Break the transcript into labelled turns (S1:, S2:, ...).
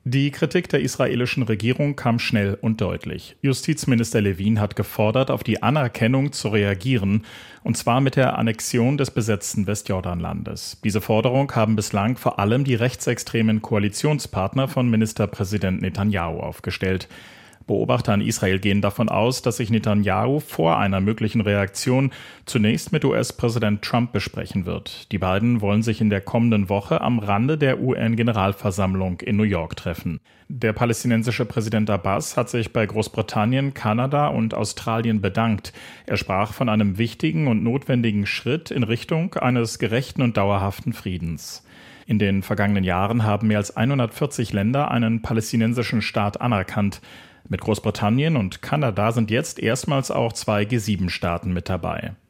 S1: Die Kritik der israelischen Regierung kam schnell und deutlich. Justizminister Levin hat gefordert, auf die Anerkennung zu reagieren, und zwar mit der Annexion des besetzten Westjordanlandes. Diese Forderung haben bislang vor allem die rechtsextremen Koalitionspartner von Ministerpräsident Netanyahu aufgestellt. Beobachter in Israel gehen davon aus, dass sich Netanyahu vor einer möglichen Reaktion zunächst mit US-Präsident Trump besprechen wird. Die beiden wollen sich in der kommenden Woche am Rande der UN-Generalversammlung in New York treffen. Der palästinensische Präsident Abbas hat sich bei Großbritannien, Kanada und Australien bedankt. Er sprach von einem wichtigen und notwendigen Schritt in Richtung eines gerechten und dauerhaften Friedens. In den vergangenen Jahren haben mehr als 140 Länder einen palästinensischen Staat anerkannt. Mit Großbritannien und Kanada sind jetzt erstmals auch 2 G7-Staaten mit dabei.